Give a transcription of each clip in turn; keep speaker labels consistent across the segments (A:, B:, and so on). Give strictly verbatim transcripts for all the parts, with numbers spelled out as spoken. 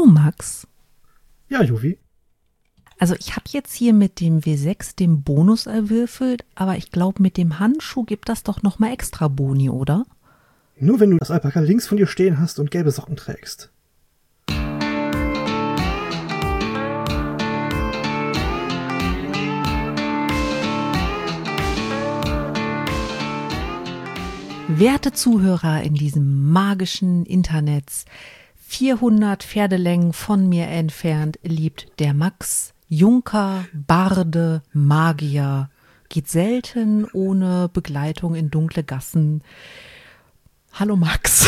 A: Max.
B: Ja, Juvi.
A: Also ich habe jetzt hier mit dem W sechs den Bonus erwürfelt, aber ich glaube, mit dem Handschuh gibt das doch nochmal extra Boni, oder?
B: Nur wenn du das Alpaka links von dir stehen hast und gelbe Socken trägst.
A: Werte Zuhörer in diesem magischen Internet, vierhundert Pferdelängen von mir entfernt lebt der Max, Junker, Barde, Magier, geht selten ohne Begleitung in dunkle Gassen. Hallo Max.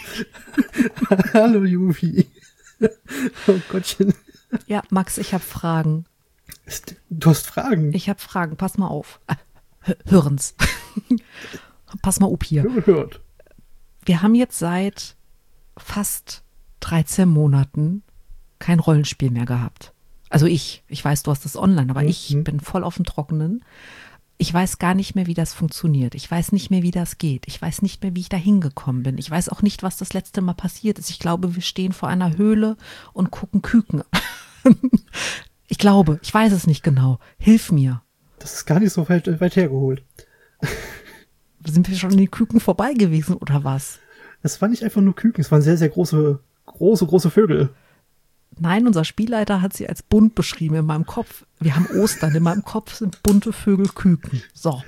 B: Hallo Juvi. Oh Gottchen.
A: Ja, Max, ich habe Fragen.
B: Du hast Fragen?
A: Ich habe Fragen, pass mal auf. Hören's. Pass mal up hier.
B: Hört.
A: Wir haben jetzt seit fast dreizehn Monaten kein Rollenspiel mehr gehabt. Also ich, ich weiß, du hast das online, aber mhm. ich bin voll auf dem Trockenen. Ich weiß gar nicht mehr, wie das funktioniert. Ich weiß nicht mehr, wie das geht. Ich weiß nicht mehr, wie ich da hingekommen bin. Ich weiß auch nicht, was das letzte Mal passiert ist. Ich glaube, wir stehen vor einer Höhle und gucken Küken. Ich glaube, ich weiß es nicht genau. Hilf mir.
B: Das ist gar nicht so weit, weit hergeholt.
A: Sind wir schon in den Küken vorbei gewesen oder was?
B: Es waren nicht einfach nur Küken, es waren sehr, sehr große, große, große Vögel.
A: Nein, unser Spielleiter hat sie als bunt beschrieben in meinem Kopf. Wir haben Ostern, in meinem Kopf sind bunte Vögel Küken. So.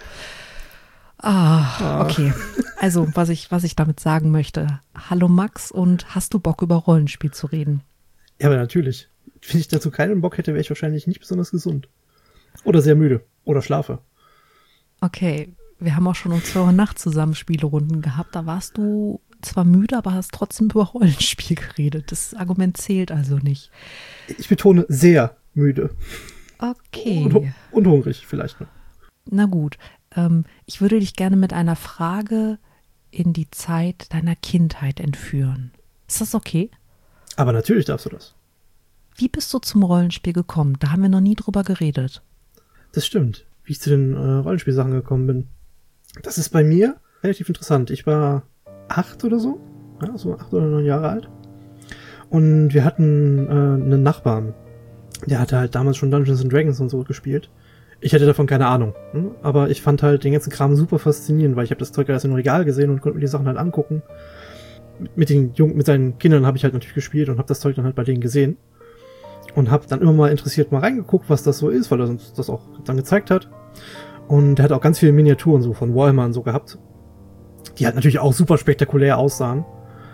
A: Ah, okay. Also, was ich, was ich damit sagen möchte. Hallo Max, und hast du Bock, über Rollenspiel zu reden?
B: Ja, aber natürlich. Wenn ich dazu keinen Bock hätte, wäre ich wahrscheinlich nicht besonders gesund. Oder sehr müde. Oder schlafe.
A: Okay. Wir haben auch schon um zwei Uhr nachts zusammen Spielerunden gehabt. Da warst du zwar müde, aber hast trotzdem über Rollenspiel geredet. Das Argument zählt also nicht.
B: Ich betone sehr müde.
A: Okay.
B: Und, und hungrig vielleicht noch.
A: Na gut. Ähm, ich würde dich gerne mit einer Frage in die Zeit deiner Kindheit entführen. Ist das okay?
B: Aber natürlich darfst du das.
A: Wie bist du zum Rollenspiel gekommen? Da haben wir noch nie drüber geredet.
B: Das stimmt. Wie ich zu den äh, Rollenspielsachen gekommen bin. Das ist bei mir relativ interessant. Ich war acht oder so, ja, so acht oder neun Jahre alt. Und wir hatten äh, einen Nachbarn, der hatte halt damals schon Dungeons and Dragons und so gespielt. Ich hatte davon keine Ahnung, hm? Aber ich fand halt den ganzen Kram super faszinierend, weil ich habe das Zeug erst im Regal gesehen und konnte mir die Sachen halt angucken. Mit, mit den Jungen, mit seinen Kindern habe ich halt natürlich gespielt und habe das Zeug dann halt bei denen gesehen. Und habe dann immer mal interessiert mal reingeguckt, was das so ist, weil er uns das auch dann gezeigt hat. Und er hat auch ganz viele Miniaturen so von Warhammer und so gehabt, die halt natürlich auch super spektakulär aussahen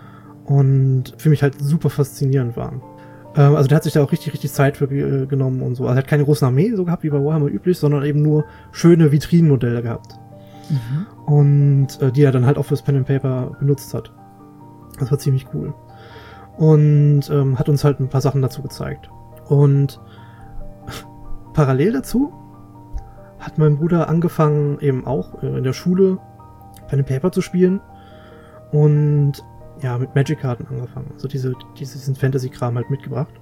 B: und für mich halt super faszinierend waren. Ähm, also der hat sich da auch richtig, richtig Zeit für äh, genommen und so. Also er hat keine großen Armee so gehabt wie bei Warhammer üblich, sondern eben nur schöne Vitrinenmodelle gehabt. Mhm. Und äh, die er dann halt auch fürs Pen and Paper benutzt hat. Das war ziemlich cool. Und ähm, hat uns halt ein paar Sachen dazu gezeigt. Und parallel dazu hat mein Bruder angefangen, eben auch äh, in der Schule Pen and Paper zu spielen und ja, mit Magic-Karten angefangen. Also diese, diesen Fantasy-Kram halt mitgebracht.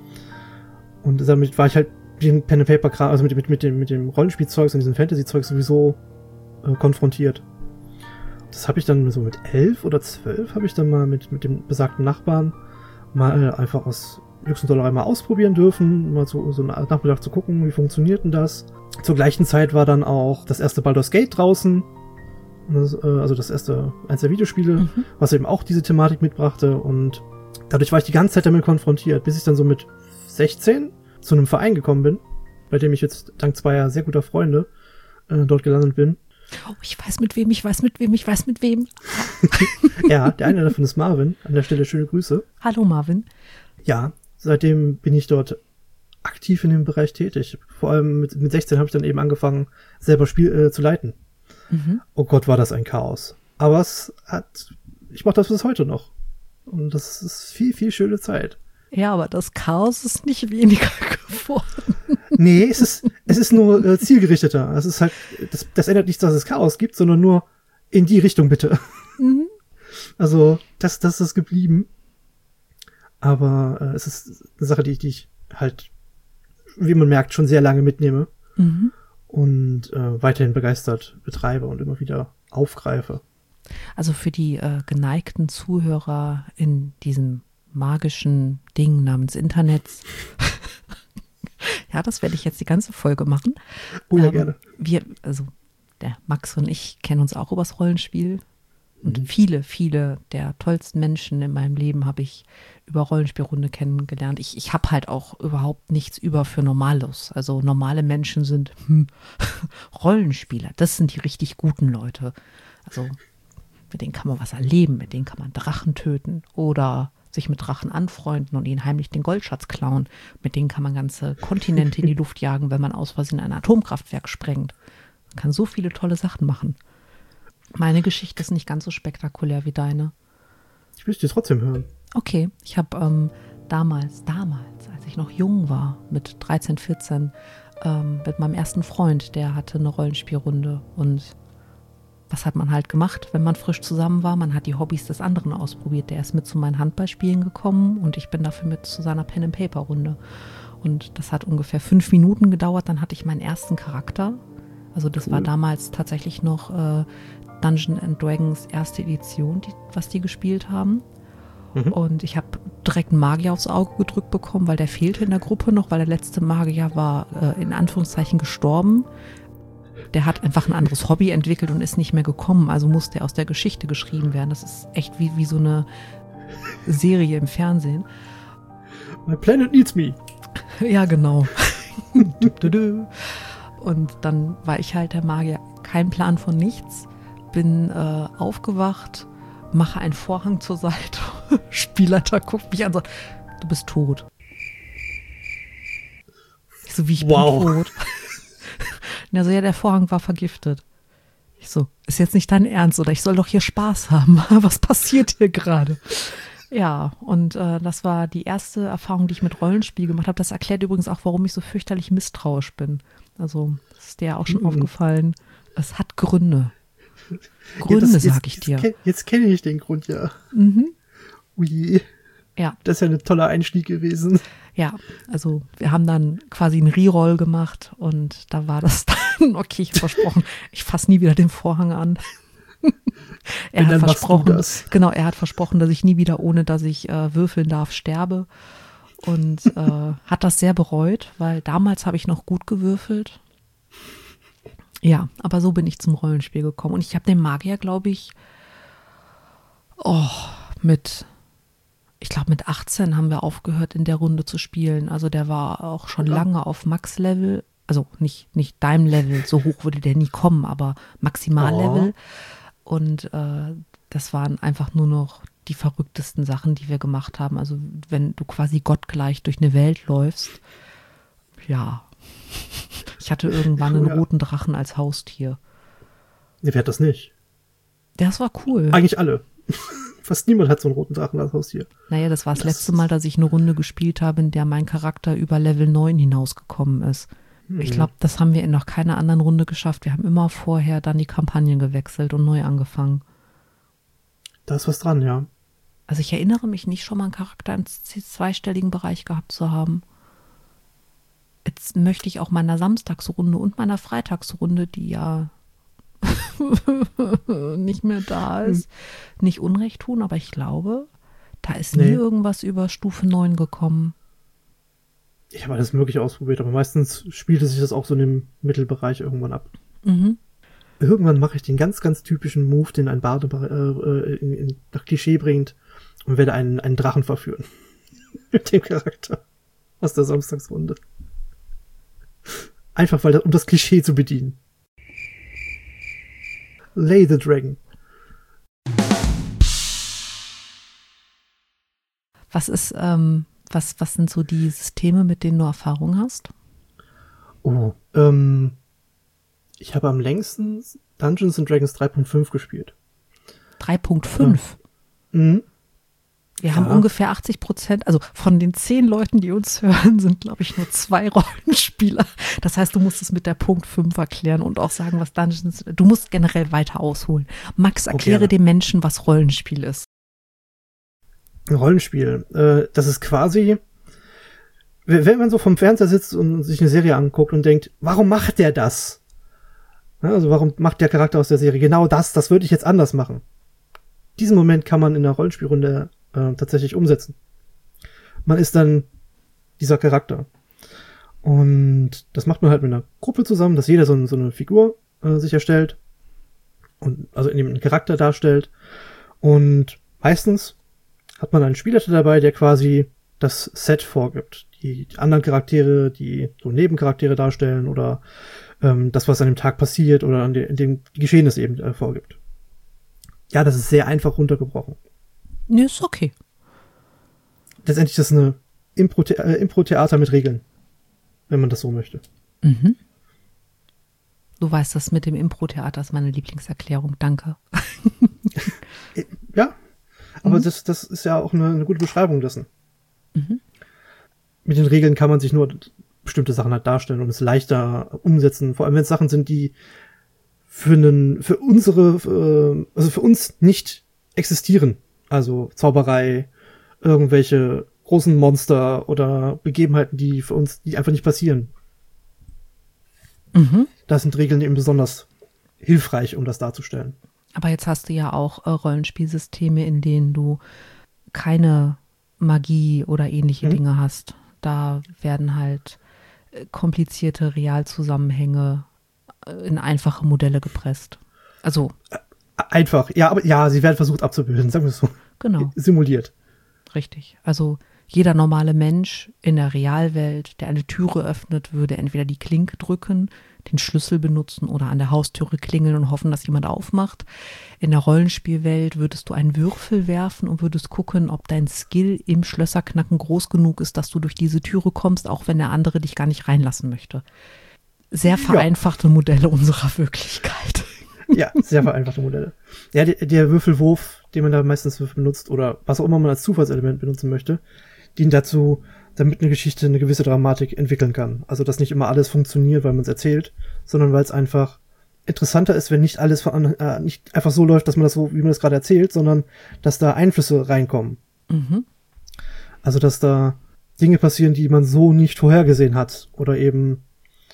B: Und damit war ich halt mit dem Pen and Paper-Kram, also mit, mit, mit dem, mit dem Rollenspielzeug und diesem Fantasy-Zeug sowieso äh, konfrontiert. Das habe ich dann so mit elf oder zwölf habe ich dann mal mit, mit dem besagten Nachbarn mal äh, einfach aus Jux und Dollerei mal ausprobieren dürfen, mal so, so einen Nachmittag zu gucken, wie funktioniert denn das. Zur gleichen Zeit war dann auch das erste Baldur's Gate draußen, das, äh, also das erste, eins der Videospiele, mhm. was eben auch diese Thematik mitbrachte, und dadurch war ich die ganze Zeit damit konfrontiert, bis ich dann so mit sechzehn zu einem Verein gekommen bin, bei dem ich jetzt dank zweier sehr guter Freunde äh, dort gelandet bin.
A: Oh, ich weiß mit wem, ich weiß mit wem, ich weiß mit wem.
B: Ja, der eine davon ist Marvin, an der Stelle schöne Grüße.
A: Hallo Marvin.
B: Ja, seitdem bin ich dort aktiv in dem Bereich tätig. Vor allem mit, mit sechzehn habe ich dann eben angefangen, selber Spiel äh, zu leiten. Mhm. Oh Gott, war das ein Chaos. Aber es hat, ich mache das bis heute noch. Und das ist viel, viel schöne Zeit.
A: Ja, aber das Chaos ist nicht weniger geworden.
B: Nee, es ist, es ist nur äh, zielgerichteter. Es ist halt, das, das ändert nicht, dass es Chaos gibt, sondern nur in die Richtung bitte. Mhm. Also, das, das ist geblieben. Aber äh, es ist eine Sache, die, die ich halt, wie man merkt, schon sehr lange mitnehme. Mhm. Und äh, weiterhin begeistert betreibe und immer wieder aufgreife.
A: Also für die äh, geneigten Zuhörer in diesem magischen Ding namens Internet. Ja, das werde ich jetzt die ganze Folge machen.
B: Oh ja,
A: ähm,
B: gerne.
A: Wir, also der Max und ich kennen uns auch übers Rollenspiel. Und
B: Mhm.
A: viele, viele der tollsten Menschen in meinem Leben habe ich über Rollenspielrunde kennengelernt. Ich, ich habe halt auch überhaupt nichts über für Normalos. Also normale Menschen sind hm, Rollenspieler. Das sind die richtig guten Leute. Also mit denen kann man was erleben, mit denen kann man Drachen töten oder sich mit Drachen anfreunden und ihnen heimlich den Goldschatz klauen. Mit denen kann man ganze Kontinente in die Luft jagen, wenn man aus Versehen ein Atomkraftwerk sprengt. Man kann so viele tolle Sachen machen. Meine Geschichte ist nicht ganz so spektakulär wie deine.
B: Ich will es dir trotzdem hören.
A: Okay, ich habe ähm, damals, damals, als ich noch jung war, mit dreizehn, vierzehn, ähm, mit meinem ersten Freund, der hatte eine Rollenspielrunde. Und was hat man halt gemacht, wenn man frisch zusammen war? Man hat die Hobbys des anderen ausprobiert. Der ist mit zu meinen Handballspielen gekommen und ich bin dafür mit zu seiner Pen-and-Paper-Runde. Und das hat ungefähr fünf Minuten gedauert, dann hatte ich meinen ersten Charakter. Also das
B: Cool.
A: war damals tatsächlich noch äh, Dungeons and Dragons erste Edition, die, was die gespielt haben.
B: Mhm.
A: Und ich habe direkt einen Magier aufs Auge gedrückt bekommen, weil der fehlte in der Gruppe noch, weil der letzte Magier war äh, in Anführungszeichen gestorben. Der hat einfach ein anderes Hobby entwickelt und ist nicht mehr gekommen, also musste er aus der Geschichte geschrieben werden. Das ist echt wie, wie so eine Serie im Fernsehen.
B: My planet needs me.
A: Ja, genau. Und dann war ich halt der Magier, kein Plan von nichts, bin äh, aufgewacht, mache einen Vorhang zur Seite, Spielleiter guckt mich an und sagt, du bist tot. Ich so, wie ich
B: Wow.
A: bin tot. Und er so, ja, der Vorhang war vergiftet. Ich so, ist jetzt nicht dein Ernst oder ich soll doch hier Spaß haben. Was passiert hier gerade? Ja, und äh, das war die erste Erfahrung, die ich mit Rollenspiel gemacht habe. Das erklärt übrigens auch, warum ich so fürchterlich misstrauisch bin. Also, das ist dir ja auch schon
B: Mhm.
A: aufgefallen. Es hat Gründe. Gründe,
B: Ja, das-
A: sag ich
B: jetzt,
A: dir.
B: Jetzt, kenn- jetzt kenne ich den Grund, ja.
A: Mhm.
B: Ui,
A: Ja,
B: das ist ja ein toller Einstieg gewesen.
A: ja, also wir haben dann quasi einen Reroll gemacht und da war das dann, okay, ich hab versprochen, ich fasse nie wieder den Vorhang an. er
B: Wenn,
A: hat
B: dann machst du
A: versprochen,
B: das.
A: genau, er hat versprochen, dass ich nie wieder, ohne dass ich äh, würfeln darf, sterbe und äh, hat das sehr bereut, weil damals habe ich noch gut gewürfelt. Ja, aber so bin ich zum Rollenspiel gekommen und ich habe den Magier, glaube ich, oh, mit Ich glaube, mit achtzehn haben wir aufgehört, in der Runde zu spielen. Also der war auch schon
B: Ja.
A: lange auf Max-Level. Also nicht, nicht deinem Level, so hoch würde der nie kommen, aber Maximallevel. Und äh, das waren einfach nur noch die verrücktesten Sachen, die wir gemacht haben. Also wenn du quasi gottgleich durch eine Welt läufst. Ja. Ich hatte irgendwann einen
B: Ja.
A: roten Drachen als Haustier.
B: Nee, wer hat das nicht?
A: Das war cool.
B: Eigentlich alle. Fast niemand hat so einen roten Drachen als Haustier.
A: Naja, das war das,
B: Das-
A: letzte Mal, dass ich eine Runde gespielt habe, in der mein Charakter über Level neun hinausgekommen ist. Ich
B: Mhm.
A: glaube, das haben wir in noch keiner anderen Runde geschafft. Wir haben immer vorher dann die Kampagnen gewechselt und neu angefangen.
B: Da ist was dran, ja.
A: Also ich erinnere mich nicht, schon mal einen Charakter im z- zweistelligen Bereich gehabt zu haben. Jetzt möchte ich auch meiner Samstagsrunde und meiner Freitagsrunde, die ja nicht mehr da ist, nicht Unrecht tun, aber ich glaube, da ist nie
B: Nee.
A: irgendwas über Stufe neun gekommen.
B: Ich habe alles Mögliche ausprobiert, aber meistens spielte sich das auch so in dem Mittelbereich irgendwann ab.
A: Mhm.
B: Irgendwann mache ich den ganz, ganz typischen Move, den ein Barde äh, in, in, nach Klischee bringt und werde einen, einen Drachen verführen. Mit dem Charakter aus der Samstagsrunde. Einfach, weil das, um das Klischee zu bedienen. Lay the Dragon.
A: Was ist, ähm, was, was sind so die Systeme, mit denen du Erfahrung hast?
B: Oh, ähm, ich habe am längsten Dungeons and Dragons drei Punkt fünf gespielt.
A: drei Punkt fünf.
B: Mhm.
A: Wir
B: Ja.
A: haben ungefähr achtzig Prozent, also von den zehn Leuten, die uns hören, sind, glaube ich, nur zwei Rollenspieler. Das heißt, du musst es mit der Punkt fünf erklären und auch sagen, was Dungeons, du musst generell weiter ausholen. Max, erkläre
B: gerne.
A: den Menschen, was Rollenspiel ist.
B: Ein Rollenspiel. Äh, das ist quasi, wenn man so vom Fernseher sitzt und sich eine Serie anguckt und denkt, warum macht der das? Ja, also warum macht der Charakter aus der Serie genau das? Das würde ich jetzt anders machen. Diesen Moment kann man in einer Rollenspielrunde äh, tatsächlich umsetzen. man ist dann dieser Charakter. Und das macht man halt mit einer Gruppe zusammen, dass jeder so, so eine Figur äh, sich erstellt und also in dem einen Charakter darstellt. Und meistens hat man einen Spielleiter dabei, der quasi das Set vorgibt. Die, die anderen Charaktere, die so Nebencharaktere darstellen oder ähm, das, was an dem Tag passiert oder an de, in dem Geschehnis eben äh, vorgibt. Ja, das ist sehr einfach runtergebrochen.
A: Nee, ist okay.
B: Letztendlich ist das eine Impro-The- äh, Impro-Theater mit Regeln, wenn man das so möchte.
A: Mhm. Du weißt, das mit dem Impro-Theater ist meine Lieblingserklärung. Danke.
B: Ja, aber
A: Mhm.
B: das, das ist ja auch eine, eine gute Beschreibung dessen.
A: Mhm.
B: Mit den Regeln kann man sich nur bestimmte Sachen halt darstellen und es leichter umsetzen. Vor allem, wenn es Sachen sind, die für einen, für unsere, äh, also für uns nicht existieren. Also Zauberei, irgendwelche großen Monster oder Begebenheiten, die für uns, die einfach nicht passieren.
A: Mhm.
B: Da sind Regeln eben besonders hilfreich, um das darzustellen.
A: Aber jetzt hast du ja auch äh, Rollenspielsysteme, in denen du keine Magie oder ähnliche
B: Mhm.
A: Dinge hast. Da werden halt äh, komplizierte Realzusammenhänge äh, in einfache Modelle gepresst. Also,
B: Einfach, ja, aber ja, sie werden versucht abzubilden, sagen wir es so.
A: genau,
B: Simuliert.
A: richtig. Also jeder normale Mensch in der Realwelt, der eine Türe öffnet, würde entweder die Klinke drücken, den Schlüssel benutzen oder an der Haustüre klingeln und hoffen, dass jemand aufmacht. In der Rollenspielwelt würdest du einen Würfel werfen und würdest gucken, ob dein Skill im Schlösserknacken groß genug ist, dass du durch diese Türe kommst, auch wenn der andere dich gar nicht reinlassen möchte. Sehr vereinfachte Modelle unserer Wirklichkeit.
B: Ja, sehr vereinfachte Modelle. Ja, der, der Würfelwurf, den man da meistens benutzt oder was auch immer man als Zufallselement benutzen möchte, dient dazu, damit eine Geschichte eine gewisse Dramatik entwickeln kann. Also, dass nicht immer alles funktioniert, weil man es erzählt, sondern weil es einfach interessanter ist, wenn nicht alles von, äh, nicht einfach so läuft, dass man das so, wie man das gerade erzählt, sondern dass da Einflüsse reinkommen.
A: Mhm.
B: Also, dass da Dinge passieren, die man so nicht vorhergesehen hat oder eben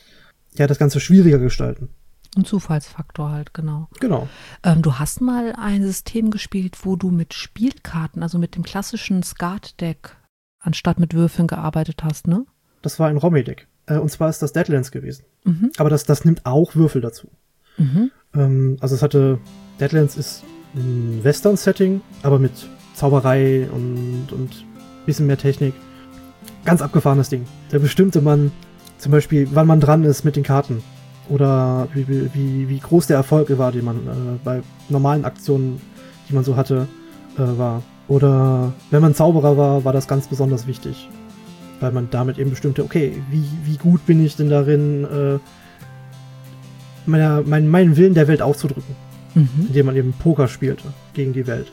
B: ja das Ganze schwieriger gestalten.
A: Ein Zufallsfaktor halt, genau.
B: Genau.
A: Ähm, du hast mal ein System gespielt, wo du mit Spielkarten, also mit dem klassischen Skat-Deck, anstatt mit Würfeln gearbeitet hast, ne?
B: Das war ein Romy-Deck. Äh, und zwar ist das Deadlands gewesen.
A: Mhm.
B: Aber das, das nimmt auch Würfel dazu.
A: Mhm.
B: Ähm, also es hatte, Deadlands ist ein Western-Setting, aber mit Zauberei und, und bisschen mehr Technik. Ganz abgefahrenes Ding. Da bestimmte man zum Beispiel, wann man dran ist mit den Karten. Oder wie, wie, wie groß der Erfolg war, den man äh, bei normalen Aktionen, die man so hatte, äh, war. Oder wenn man Zauberer war, war das ganz besonders wichtig. Weil man damit eben bestimmte, okay, wie, wie gut bin ich denn darin, äh, meiner, mein, meinen Willen der Welt auszudrücken.
A: Mhm.
B: Indem man eben Poker spielte gegen die Welt.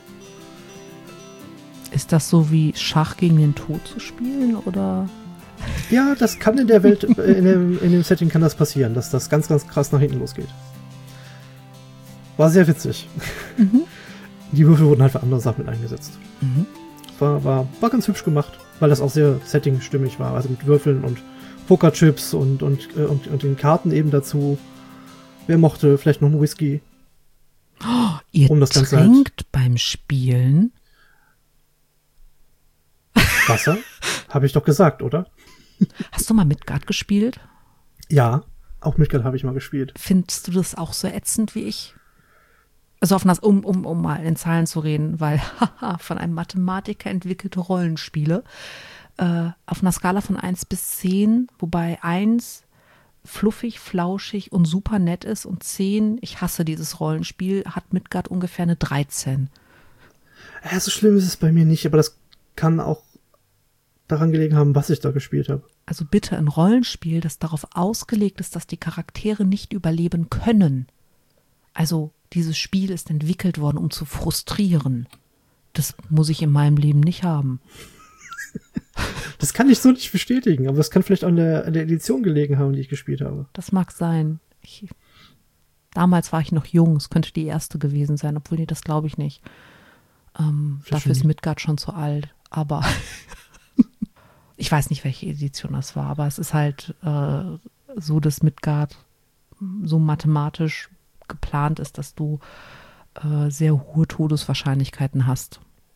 A: Ist das so wie Schach gegen den Tod zu spielen, oder?
B: Ja, das kann in der Welt, äh, in, dem, in dem Setting kann das passieren, dass das ganz, ganz krass nach hinten losgeht. War sehr witzig.
A: Mhm.
B: Die Würfel wurden halt für andere Sachen mit eingesetzt.
A: Mhm.
B: War, war, war ganz hübsch gemacht, weil das auch sehr settingstimmig war. Also mit Würfeln und Pokerchips und, und, äh, und, und den Karten eben dazu. Wer mochte vielleicht noch einen Whisky?
A: Oh, ihr
B: Um das Ganze
A: trinkt beim Spielen?
B: Wasser? Habe ich doch gesagt, oder?
A: Hast du mal Midgard gespielt?
B: Ja, auch Midgard habe ich mal gespielt.
A: Findest du das auch so ätzend wie ich? Also auf einer, um, um, um mal in Zahlen zu reden, weil haha, von einem Mathematiker entwickelte Rollenspiele äh, auf einer Skala von eins bis zehn, wobei eins fluffig, flauschig und super nett ist und zehn, ich hasse dieses Rollenspiel, hat Midgard ungefähr eine dreizehn.
B: Ja, so schlimm ist es bei mir nicht, aber das kann auch daran gelegen haben, was ich da gespielt habe.
A: Also bitte ein Rollenspiel, das darauf ausgelegt ist, dass die Charaktere nicht überleben können. Also dieses Spiel ist entwickelt worden, um zu frustrieren. Das muss ich in meinem Leben nicht haben.
B: Das kann ich so nicht bestätigen, aber das kann vielleicht an der, an der Edition gelegen haben, die ich gespielt habe.
A: Das mag sein. Ich, damals war ich noch jung, es könnte die erste gewesen sein, obwohl nee, das glaube ich nicht. Ähm, dafür ist Midgard schon zu alt, aber ich weiß nicht, welche Edition das war, aber es ist halt äh, so, dass Midgard so mathematisch geplant ist, dass du äh, sehr hohe Todeswahrscheinlichkeiten hast.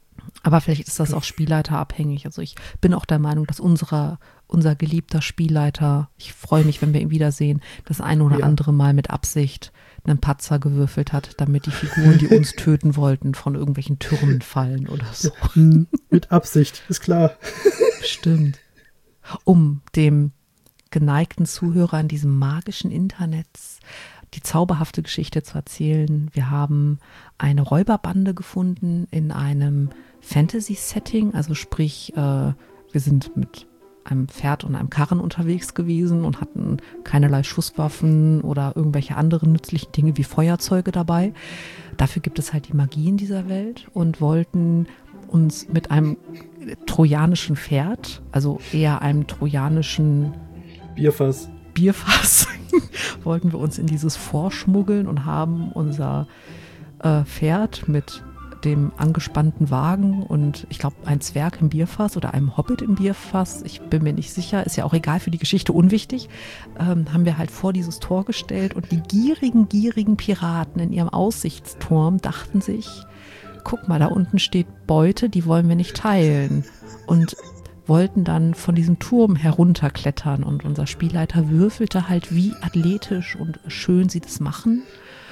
A: Aber vielleicht ist das auch spielleiterabhängig. Also ich bin auch der Meinung, dass unsere, unser geliebter Spielleiter, ich freue mich, wenn wir ihn wiedersehen, das ein oder ja. andere Mal mit Absicht einen Patzer gewürfelt hat, damit die Figuren, die uns töten wollten, von irgendwelchen Türmen fallen oder so.
B: Mit Absicht, ist klar.
A: Stimmt. Um dem geneigten Zuhörer in diesem magischen Internet die zauberhafte Geschichte zu erzählen. Wir haben eine Räuberbande gefunden in einem Fantasy-Setting, also sprich, äh, wir sind mit einem Pferd und einem Karren unterwegs gewesen und hatten keinerlei Schusswaffen oder irgendwelche anderen nützlichen Dinge wie Feuerzeuge dabei. Dafür gibt es halt die Magie in dieser Welt und wollten uns mit einem trojanischen Pferd, also eher einem trojanischen
B: Bierfass,
A: Bierfass wollten wir uns in dieses vorschmuggeln und haben unser äh, Pferd mit dem angespannten Wagen und ich glaube ein Zwerg im Bierfass oder einem Hobbit im Bierfass, ich bin mir nicht sicher, ist ja auch egal, für die Geschichte unwichtig, ähm, haben wir halt vor dieses Tor gestellt und die gierigen, gierigen Piraten in ihrem Aussichtsturm dachten sich, guck mal, da unten steht Beute, die wollen wir nicht teilen und wollten dann von diesem Turm herunterklettern und unser Spielleiter würfelte halt, wie athletisch und schön sie das machen.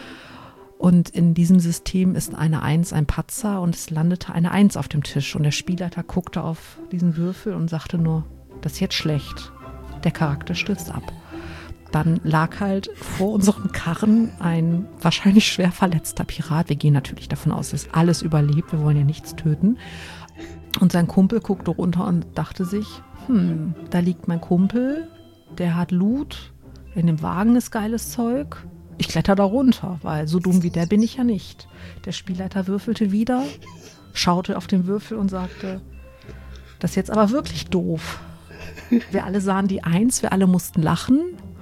A: Und in diesem System ist eine Eins ein Patzer und es landete eine Eins auf dem Tisch. Und der Spielleiter guckte auf diesen Würfel und sagte nur, das ist jetzt schlecht. Der Charakter stürzt ab. Dann lag halt vor unserem Karren ein wahrscheinlich schwer verletzter Pirat. Wir gehen natürlich davon aus, dass alles überlebt. Wir wollen ja nichts töten. Und sein Kumpel guckte runter und dachte sich, hm, da liegt mein Kumpel, der hat Loot, in dem Wagen ist geiles Zeug. Ich kletter da runter, weil so dumm wie der bin ich ja nicht. Der Spielleiter würfelte wieder, schaute auf den Würfel und sagte, das ist jetzt aber wirklich doof. Wir alle sahen die Eins, wir alle mussten lachen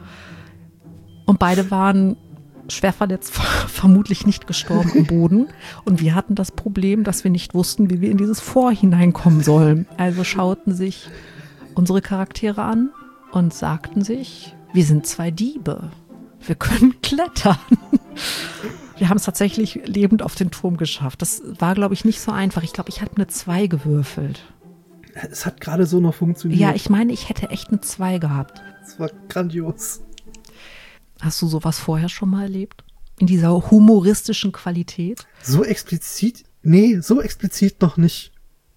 A: und beide waren schwer verletzt, vermutlich nicht gestorben am Boden. Und wir hatten das Problem, dass wir nicht wussten, wie wir in dieses Fort hineinkommen sollen. Also schauten sich unsere Charaktere an und sagten sich, wir sind zwei Diebe. Wir können klettern. Wir haben es tatsächlich lebend auf den Turm geschafft. Das war, glaube ich, nicht so einfach. Ich glaube, ich hatte eine zwei gewürfelt.
B: Es hat gerade so noch funktioniert.
A: Ja, ich meine, ich hätte echt eine zwei gehabt.
B: Das war grandios.
A: Hast du sowas vorher schon mal erlebt? In dieser humoristischen Qualität?
B: So explizit? Nee, so explizit noch nicht.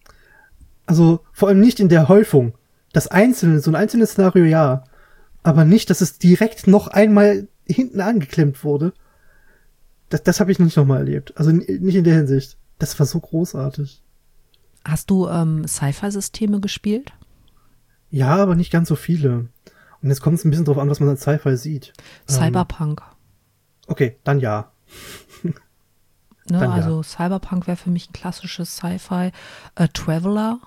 B: Also vor allem nicht in der Häufung. Das einzelne, so ein einzelnes Szenario ja. Aber nicht, dass es direkt noch einmal hinten angeklemmt wurde. Das, das habe ich noch nicht nochmal erlebt. Also nicht in der Hinsicht. Das war so großartig.
A: Hast du ähm, Sci-Fi-Systeme gespielt?
B: Ja, aber nicht ganz so viele. Und jetzt kommt es ein bisschen drauf an, was man als Sci-Fi sieht.
A: Cyberpunk.
B: Ähm, okay, dann ja.
A: ne,
B: dann
A: also
B: ja.
A: Cyberpunk wäre für mich ein klassisches Sci-Fi. Äh, Traveler.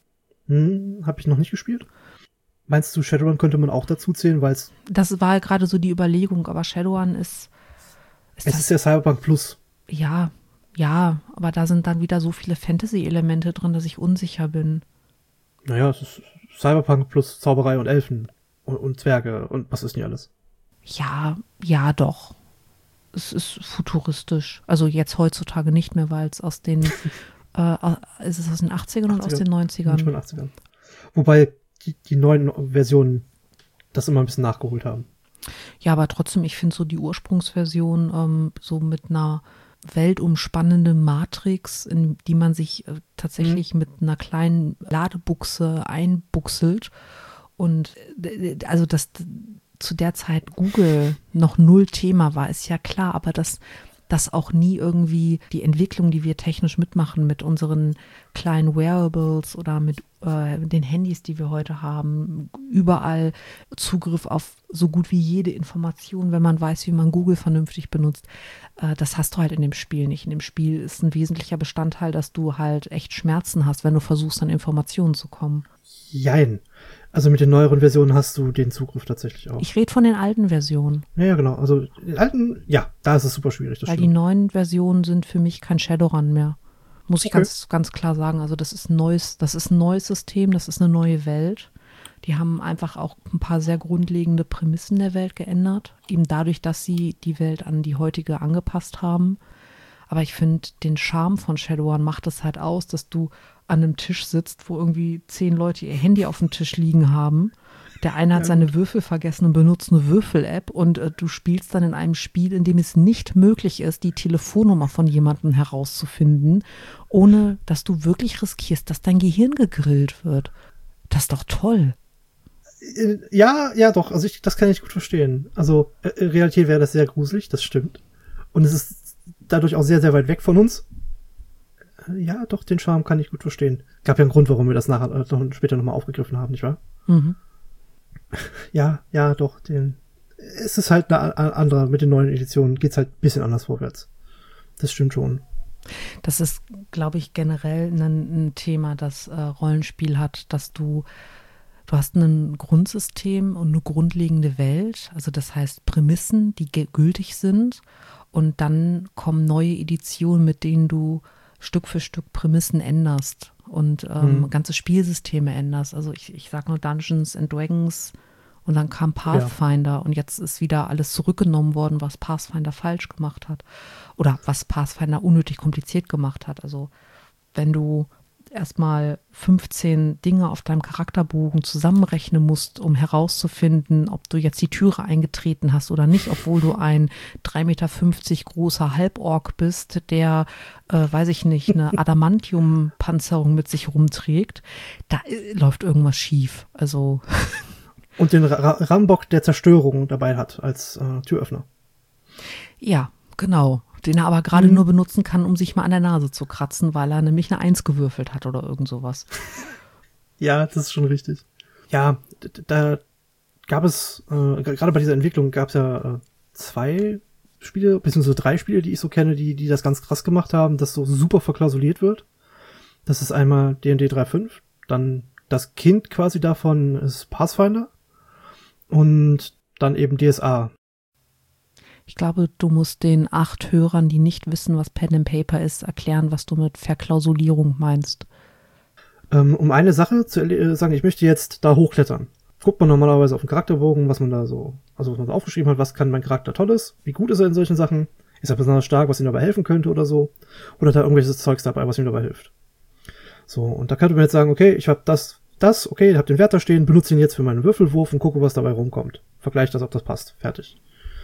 B: Hm, habe ich noch nicht gespielt. Meinst du, Shadowrun könnte man auch dazu zählen, weil es...
A: Das war gerade so die Überlegung, aber Shadowrun ist...
B: ist es das, ist ja Cyberpunk Plus.
A: Ja, ja, aber da sind dann wieder so viele Fantasy-Elemente drin, dass ich unsicher bin.
B: Naja, es ist Cyberpunk plus Zauberei und Elfen und, und Zwerge und was ist nicht alles.
A: Ja, ja doch. Es ist futuristisch. Also jetzt heutzutage nicht mehr, weil es aus den... äh, ist es aus den achtzigern und aus den neunzigern?
B: Manchmal in den achtzigern. Wobei die, die neuen Versionen das immer ein bisschen nachgeholt haben.
A: Ja, aber trotzdem, ich finde so die Ursprungsversion ähm, so mit einer weltumspannenden Matrix, in die man sich äh, tatsächlich mhm. mit einer kleinen Ladebuchse einbuchselt. Und äh, also, dass zu der Zeit Google noch null Thema war, ist ja klar, aber dass dass auch nie irgendwie die Entwicklung, die wir technisch mitmachen mit unseren kleinen Wearables oder mit äh, den Handys, die wir heute haben, überall Zugriff auf so gut wie jede Information, wenn man weiß, wie man Google vernünftig benutzt. Äh, das hast du halt in dem Spiel nicht. In dem Spiel ist ein wesentlicher Bestandteil, dass du halt echt Schmerzen hast, wenn du versuchst, an Informationen zu kommen.
B: Jein. Also mit den neueren Versionen hast du den Zugriff tatsächlich auch.
A: Ich rede von den alten Versionen.
B: Ja, ja, genau. Also den alten, ja, da ist es super schwierig. Das
A: Weil
B: stimmt.
A: Die neuen Versionen sind für mich kein Shadowrun mehr. Muss ich okay. ganz, ganz klar sagen. Also das ist ein neues, das ist ein neues System, das ist eine neue Welt. Die haben einfach auch ein paar sehr grundlegende Prämissen der Welt geändert. Eben dadurch, dass sie die Welt an die heutige angepasst haben. Aber ich finde, den Charme von Shadowrun macht es halt aus, dass du an einem Tisch sitzt, wo irgendwie zehn Leute ihr Handy auf dem Tisch liegen haben. Der eine hat ja, seine Würfel vergessen und benutzt eine Würfel-App und äh, du spielst dann in einem Spiel, in dem es nicht möglich ist, die Telefonnummer von jemandem herauszufinden, ohne dass du wirklich riskierst, dass dein Gehirn gegrillt wird. Das ist doch toll.
B: Ja, ja doch, also ich, das kann ich gut verstehen. Also äh, in Realität wäre das sehr gruselig, das stimmt. Und es ist dadurch auch sehr, sehr weit weg von uns. Äh, ja, doch, den Charme kann ich gut verstehen. Gab ja einen Grund, warum wir das nachher äh, später nochmal aufgegriffen haben, nicht wahr?
A: Mhm.
B: Ja, ja, doch, den. Es ist halt eine andere, mit den neuen Editionen geht's halt ein bisschen anders vorwärts. Das stimmt schon.
A: Das ist, glaube ich, generell ein, ein Thema, das äh, Rollenspiel hat, dass du, du hast ein Grundsystem und eine grundlegende Welt, also das heißt Prämissen, die ge- gültig sind und dann kommen neue Editionen, mit denen du Stück für Stück Prämissen änderst und ähm, mhm. ganze Spielsysteme änderst. Also ich, ich sag nur Dungeons and Dragons und dann kam Pathfinder ja. und jetzt ist wieder alles zurückgenommen worden, was Pathfinder falsch gemacht hat oder was Pathfinder unnötig kompliziert gemacht hat. Also wenn du erstmal fünfzehn Dinge auf deinem Charakterbogen zusammenrechnen musst, um herauszufinden, ob du jetzt die Türe eingetreten hast oder nicht, obwohl du ein drei Meter fünfzig großer Halborg bist, der, äh, weiß ich nicht, eine Adamantium-Panzerung mit sich rumträgt, da äh, läuft irgendwas schief. Also
B: und den Ra- Rambock der Zerstörung dabei hat als äh, Türöffner.
A: Ja, genau. Den er aber gerade mhm. nur benutzen kann, um sich mal an der Nase zu kratzen, weil er nämlich eine Eins gewürfelt hat oder irgend sowas.
B: Ja, das ist schon richtig. Ja, da gab es, äh, gerade bei dieser Entwicklung gab es ja äh, zwei Spiele, beziehungsweise drei Spiele, die ich so kenne, die die das ganz krass gemacht haben, dass so super verklausuliert wird. Das ist einmal D und D drei Punkt fünf, dann das Kind quasi davon ist Pathfinder und dann eben D S A.
A: Ich glaube, du musst den acht Hörern, die nicht wissen, was Pen and Paper ist, erklären, was du mit Verklausulierung meinst.
B: Ähm, um eine Sache zu äh, sagen, ich möchte jetzt da hochklettern. Guckt man normalerweise auf den Charakterbogen, was man da so, also was man da aufgeschrieben hat, was kann mein Charakter Tolles, wie gut ist er in solchen Sachen, ist er besonders stark, was ihm dabei helfen könnte oder so, oder hat er irgendwelches Zeugs dabei, was ihm dabei hilft. So, und da könnte man jetzt sagen, okay, ich habe das, das, okay, ich habe den Wert da stehen, benutze ihn jetzt für meinen Würfelwurf und gucke, was dabei rumkommt. Vergleiche das, ob das passt. Fertig.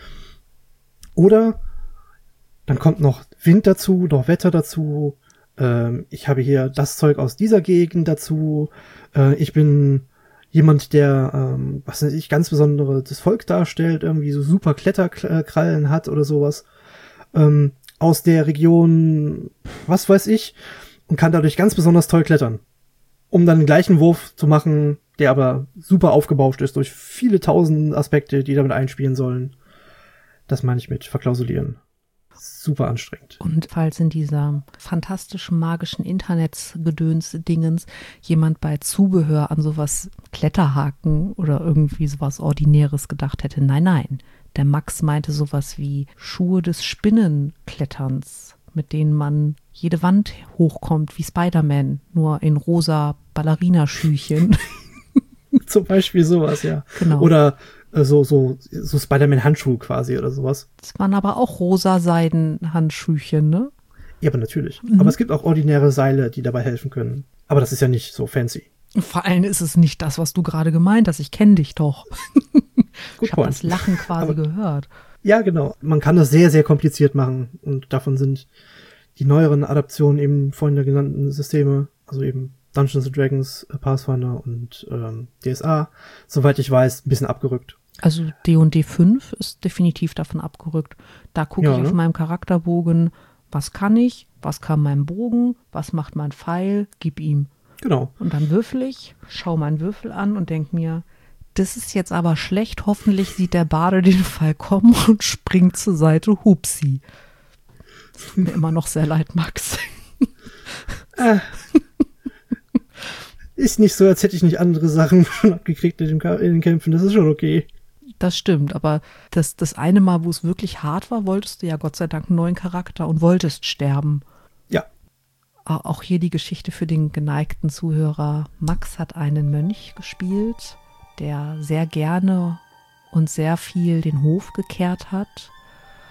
B: Oder dann kommt noch Wind dazu, noch Wetter dazu. Ähm, ich habe hier das Zeug aus dieser Gegend dazu. Äh, ich bin jemand, der, ähm, was weiß ich, ganz besonderes Volk darstellt, irgendwie so super Kletterkrallen hat oder sowas. Ähm, aus der Region, was weiß ich, und kann dadurch ganz besonders toll klettern. Um dann den gleichen Wurf zu machen, der aber super aufgebauscht ist durch viele tausend Aspekte, die damit einspielen sollen. Das meine ich mit verklausulieren. Super anstrengend.
A: Und falls in dieser fantastischen, magischen Internetsgedöns-Dingens jemand bei Zubehör an sowas Kletterhaken oder irgendwie sowas Ordinäres gedacht hätte, nein, nein. Der Max meinte sowas wie Schuhe des Spinnenkletterns, mit denen man jede Wand hochkommt, wie Spider-Man, nur in rosa Ballerinaschüchen.
B: Zum Beispiel sowas, ja.
A: Genau.
B: Oder so, so, so Spider-Man-Handschuhe quasi oder sowas.
A: Das waren aber auch rosa Seidenhandschüchen, ne?
B: Ja, aber natürlich.
A: Mhm.
B: Aber es gibt auch ordinäre Seile, die dabei helfen können. Aber das ist ja nicht so fancy.
A: Vor allem ist es nicht das, was du gerade gemeint hast. Ich kenne dich doch. Ich habe das Lachen quasi aber, gehört.
B: Ja, genau. Man kann das sehr, sehr kompliziert machen. Und davon sind die neueren Adaptionen eben vorhin der genannten Systeme, also eben Dungeons and Dragons, Pathfinder und ähm, D S A, soweit ich weiß, ein bisschen abgerückt.
A: Also D und D fünf ist definitiv davon abgerückt. Da gucke ja, ich auf ne? meinem Charakterbogen, was kann ich, was kann mein Bogen, was macht mein Pfeil, gib ihm.
B: Genau.
A: Und dann würfel ich, schau meinen Würfel an und denk mir, das ist jetzt aber schlecht, hoffentlich sieht der Bade den Pfeil kommen und springt zur Seite, hupsi. Tut mir immer noch sehr leid, Max.
B: Äh. Ist nicht so, als hätte ich nicht andere Sachen schon abgekriegt in, dem Ka- in den Kämpfen. Das ist schon okay.
A: Das stimmt, aber das, das eine Mal, wo es wirklich hart war, wolltest du ja Gott sei Dank einen neuen Charakter und wolltest sterben.
B: Ja.
A: Auch hier die Geschichte für den geneigten Zuhörer. Max hat einen Mönch gespielt, der sehr gerne und sehr viel den Hof gekehrt hat.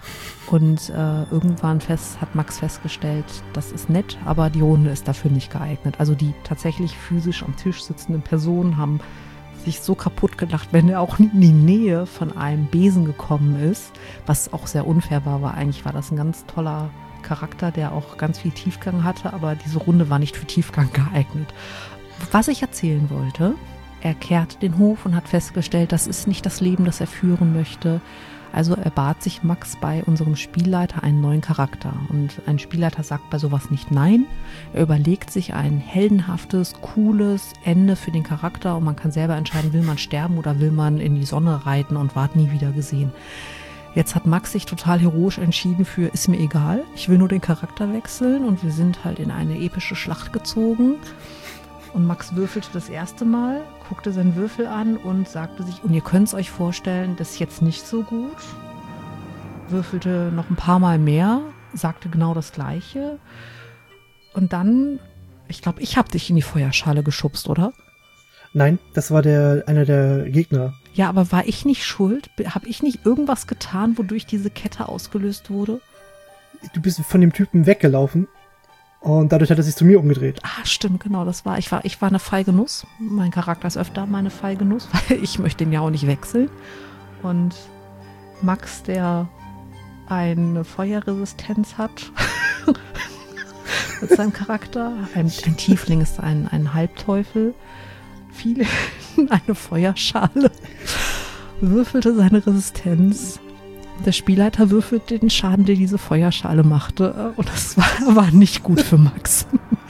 A: Und äh, irgendwann fest, hat Max festgestellt, das ist nett, aber die Runde ist dafür nicht geeignet. Also die tatsächlich physisch am Tisch sitzenden Personen haben sich so kaputt gelacht, wenn er auch in die Nähe von einem Besen gekommen ist, was auch sehr unfair war, weil eigentlich war das ein ganz toller Charakter, der auch ganz viel Tiefgang hatte, aber diese Runde war nicht für Tiefgang geeignet. Was ich erzählen wollte, er kehrte den Hof und hat festgestellt, das ist nicht das Leben, das er führen möchte. Also erbat sich Max bei unserem Spielleiter einen neuen Charakter. Und ein Spielleiter sagt bei sowas nicht nein. Er überlegt sich ein heldenhaftes, cooles Ende für den Charakter und man kann selber entscheiden, will man sterben oder will man in die Sonne reiten und ward nie wieder gesehen. Jetzt hat Max sich total heroisch entschieden für, ist mir egal, ich will nur den Charakter wechseln und wir sind halt in eine epische Schlacht gezogen. Und Max würfelte das erste Mal, guckte seinen Würfel an und sagte sich, und ihr könnt es euch vorstellen, das ist jetzt nicht so gut. Würfelte noch ein paar Mal mehr, sagte genau das Gleiche. Und dann, ich glaube, ich habe dich in die Feuerschale geschubst, oder?
B: Nein, das war der einer der Gegner.
A: Ja, aber war ich nicht schuld? Habe ich nicht irgendwas getan, wodurch diese Kette ausgelöst wurde?
B: Du bist von dem Typen weggelaufen. Und dadurch hat er sich zu mir umgedreht.
A: Ah, stimmt, genau, das war, ich war, ich war eine feige Nuss. Mein Charakter ist öfter meine feige Nuss, weil ich möchte ihn ja auch nicht wechseln. Und Max, der eine Feuerresistenz hat mit seinem Charakter, ein, ein Tiefling ist ein, ein Halbteufel, fiel in eine Feuerschale, würfelte seine Resistenz. Der Spielleiter würfelt den Schaden, den diese Feuerschale machte. Und das war, war nicht gut für Max.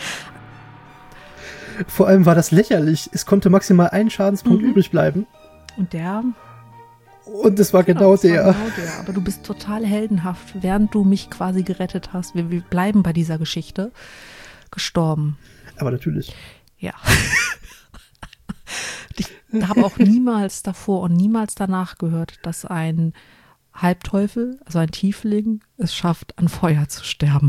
B: Vor allem war das lächerlich. Es konnte maximal ein Schadenspunkt mhm. übrig bleiben.
A: Und der...
B: Und es war genau, genau der.
A: War genau der. Aber du bist total heldenhaft, während du mich quasi gerettet hast. Wir, wir bleiben bei dieser Geschichte. Gestorben.
B: Aber natürlich.
A: Ja. Ich habe auch niemals davor und niemals danach gehört, dass ein Halbteufel, also ein Tiefling, es schafft, an Feuer zu sterben.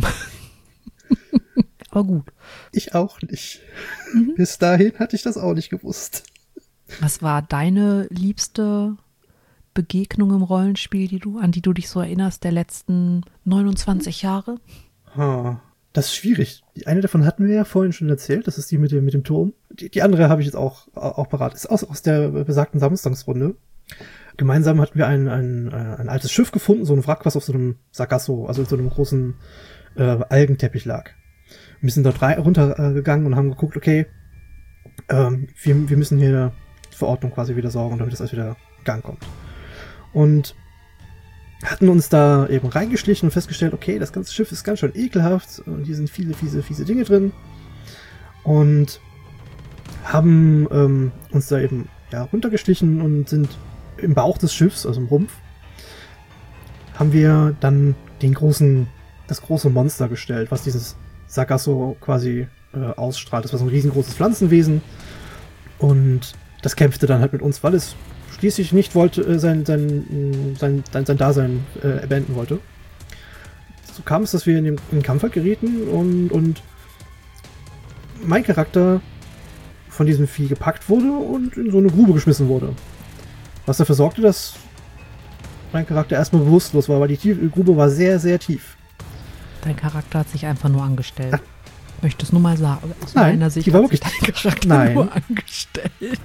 A: Aber gut.
B: Ich auch nicht. Mhm. Bis dahin hatte ich das auch nicht gewusst.
A: Was war deine liebste Begegnung im Rollenspiel, die du, an die du dich so erinnerst, der letzten neunundzwanzig Jahre?
B: Ha, das ist schwierig. Die eine davon hatten wir ja vorhin schon erzählt, das ist die mit dem, mit dem Turm. Die, die andere habe ich jetzt auch, auch parat. Ist aus, aus der besagten Samstagsrunde. Gemeinsam hatten wir ein, ein, ein altes Schiff gefunden, so ein Wrack, was auf so einem Sargasso, also so einem großen äh, Algenteppich lag. Wir sind dort rein, runtergegangen äh, und haben geguckt, okay, ähm, wir, wir müssen hier für Ordnung quasi wieder sorgen, damit das alles wieder in Gang kommt. Und hatten uns da eben reingeschlichen und festgestellt, okay, das ganze Schiff ist ganz schön ekelhaft und hier sind viele fiese, fiese Dinge drin. Und haben ähm, uns da eben ja, runtergeschlichen und sind im Bauch des Schiffs, also im Rumpf, haben wir dann den großen, das große Monster gestellt, was dieses Sargasso quasi äh, ausstrahlt. Das war so ein riesengroßes Pflanzenwesen und das kämpfte dann halt mit uns, weil es schließlich nicht wollte, äh, sein, sein, sein, sein, sein Dasein äh, beenden wollte. So kam es, dass wir in den, in den Kampf halt gerieten und, und mein Charakter von diesem Vieh gepackt wurde und in so eine Grube geschmissen wurde. Was dafür sorgte, dass mein Charakter erstmal bewusstlos war, weil die Tief- Grube war sehr, sehr tief.
A: Dein Charakter hat sich einfach nur angestellt. Ach. Ich möchte es nur mal sagen. Aus
B: Nein,
A: meiner Sicht
B: die war
A: hat
B: wirklich
A: sich dein Charakter
B: Nein.
A: nur angestellt.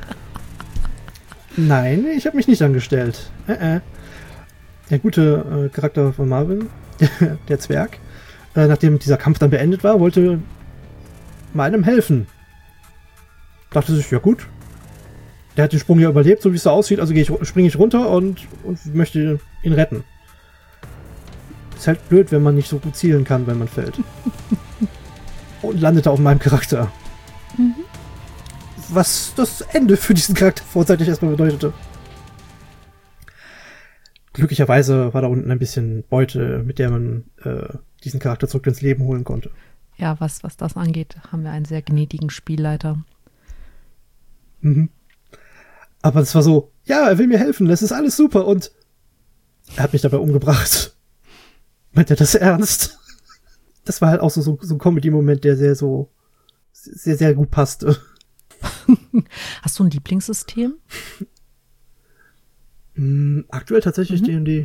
B: Nein, ich habe mich nicht angestellt. Äh, äh. Der gute äh, Charakter von Marvin, der, der Zwerg, äh, nachdem dieser Kampf dann beendet war, wollte meinem helfen. Dachte sich, ja gut, der hat den Sprung ja überlebt, so wie es so aussieht, also ich, springe ich runter und, und möchte ihn retten. Ist halt blöd, wenn man nicht so gut zielen kann, wenn man fällt. Und landete auf meinem Charakter. Mhm. Was das Ende für diesen Charakter vorzeitig erstmal bedeutete. Glücklicherweise war da unten ein bisschen Beute, mit der man äh, diesen Charakter zurück ins Leben holen konnte.
A: Ja, was, was das angeht, haben wir einen sehr gnädigen Spielleiter.
B: Mhm. Aber es war so, ja, er will mir helfen, das ist alles super und er hat mich dabei umgebracht. Meint er das ernst? Das war halt auch so, so, so ein Comedy-Moment, der sehr so, sehr, sehr gut passte.
A: Hast du ein Lieblingssystem?
B: Aktuell tatsächlich mhm. D und D.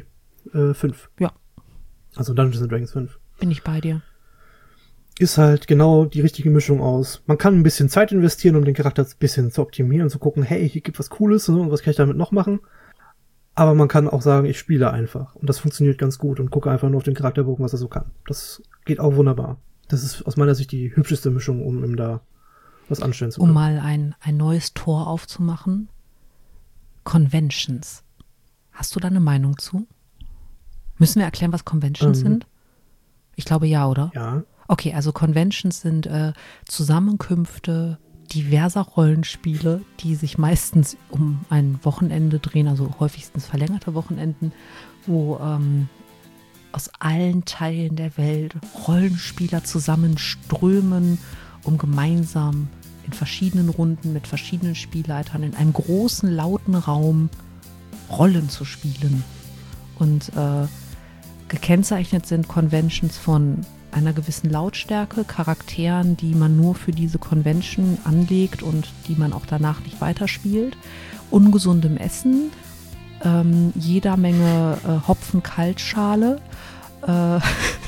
B: äh, fünf.
A: Ja.
B: Also Dungeons and Dragons fünf.
A: Bin ich bei dir.
B: Ist halt genau die richtige Mischung aus. Man kann ein bisschen Zeit investieren, um den Charakter ein bisschen zu optimieren und zu gucken, hey, hier gibt was Cooles, ne, und was kann ich damit noch machen? Aber man kann auch sagen, ich spiele einfach. Und das funktioniert ganz gut und gucke einfach nur auf den Charakterbogen, was er so kann. Das geht auch wunderbar. Das ist aus meiner Sicht die hübscheste Mischung, um ihm da was anstellen zu können.
A: Um mal ein, ein neues Tor aufzumachen. Conventions. Hast du da eine Meinung zu? Müssen wir erklären, was Conventions ähm, sind? Ich glaube ja, oder?
B: Ja.
A: Okay, also Conventions sind äh, Zusammenkünfte diverser Rollenspiele, die sich meistens um ein Wochenende drehen, also häufigstens verlängerte Wochenenden, wo ähm, aus allen Teilen der Welt Rollenspieler zusammenströmen, um gemeinsam in verschiedenen Runden mit verschiedenen Spielleitern in einem großen, lauten Raum Rollen zu spielen. Und äh, gekennzeichnet sind Conventions von einer gewissen Lautstärke, Charakteren, die man nur für diese Convention anlegt und die man auch danach nicht weiterspielt, ungesundem Essen, ähm, jeder Menge äh, Hopfen-Kaltschale, äh,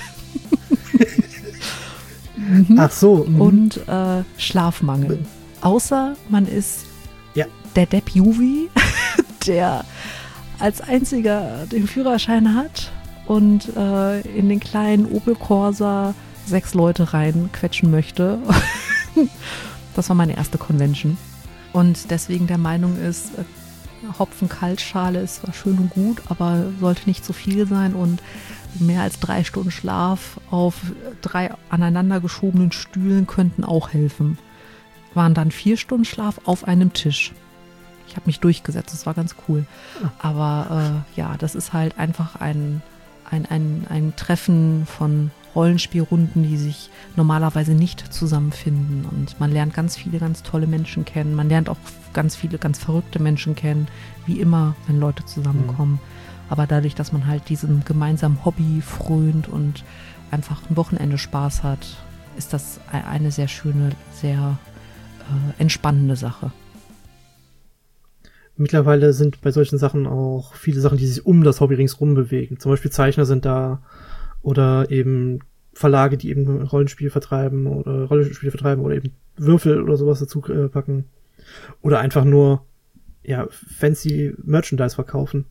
B: Ach so. Mhm.
A: Und äh, Schlafmangel. Außer man ist
B: ja.
A: der Depp Juvi, der als einziger den Führerschein hat und äh, in den kleinen Opel Corsa sechs Leute reinquetschen möchte. Das war meine erste Convention. Und deswegen der Meinung ist, äh, Hopfen-Kaltschale ist zwar schön und gut, aber sollte nicht zu viel sein und mehr als drei Stunden Schlaf auf drei aneinander geschobenen Stühlen könnten auch helfen. Waren dann vier Stunden Schlaf auf einem Tisch. Ich habe mich durchgesetzt, das war ganz cool. Aber äh, ja, das ist halt einfach ein, ein, ein, ein Treffen von Rollenspielrunden, die sich normalerweise nicht zusammenfinden. Und man lernt ganz viele ganz tolle Menschen kennen. Man lernt auch ganz viele ganz verrückte Menschen kennen, wie immer, wenn Leute zusammenkommen. Mhm. Aber dadurch, dass man halt diesem gemeinsamen Hobby frönt und einfach ein Wochenende Spaß hat, ist das eine sehr schöne, sehr äh, entspannende Sache.
B: Mittlerweile sind bei solchen Sachen auch viele Sachen, die sich um das Hobby ringsrum bewegen. Zum Beispiel Zeichner sind da oder eben Verlage, die eben Rollenspiel vertreiben oder Rollenspiele vertreiben oder eben Würfel oder sowas dazu äh, packen. Oder einfach nur ja fancy Merchandise verkaufen.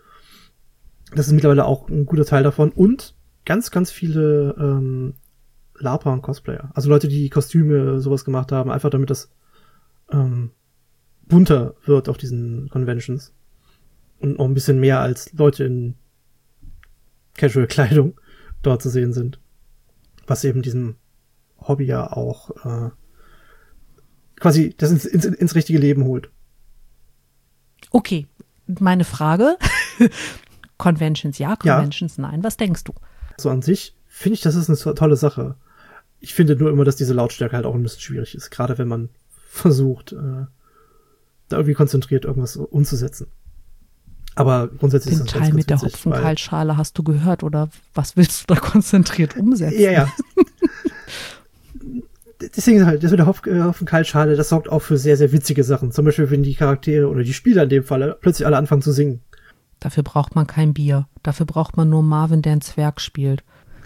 B: Das ist mittlerweile auch ein guter Teil davon. Und ganz, ganz viele ähm, LARPer und Cosplayer. Also Leute, die Kostüme sowas gemacht haben, einfach damit das ähm, bunter wird auf diesen Conventions. Und auch ein bisschen mehr als Leute in Casual-Kleidung dort zu sehen sind. Was eben diesem Hobby ja auch äh, quasi das ins, ins, ins richtige Leben holt.
A: Okay, meine Frage... Conventions ja, Conventions ja. Nein. Was denkst du?
B: So an sich finde ich, das ist eine tolle Sache. Ich finde nur immer, dass diese Lautstärke halt auch ein bisschen schwierig ist. Gerade wenn man versucht, äh, da irgendwie konzentriert irgendwas umzusetzen. Aber grundsätzlich
A: Den
B: ist das
A: Teil
B: ganz, ganz
A: mit der Hopfenkaltschale hast du gehört oder was willst du da konzentriert umsetzen?
B: Ja, ja. Deswegen halt, das mit der Hopf- Hopfenkaltschale, das sorgt auch für sehr, sehr witzige Sachen. Zum Beispiel, wenn die Charaktere oder die Spieler in dem Fall plötzlich alle anfangen zu singen.
A: Dafür braucht man kein Bier. Dafür braucht man nur Marvin, der einen Zwerg spielt.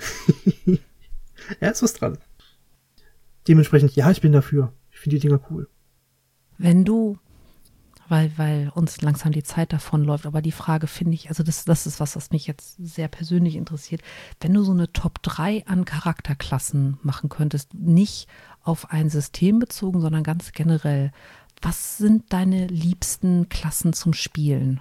B: Ja, ist was dran. Dementsprechend, ja, ich bin dafür. Ich finde die Dinger cool.
A: Wenn du, weil, weil uns langsam die Zeit davonläuft, aber die Frage finde ich, also das, das ist was, was mich jetzt sehr persönlich interessiert. Wenn du so eine Top drei an Charakterklassen machen könntest, nicht auf ein System bezogen, sondern ganz generell, was sind deine liebsten Klassen zum Spielen?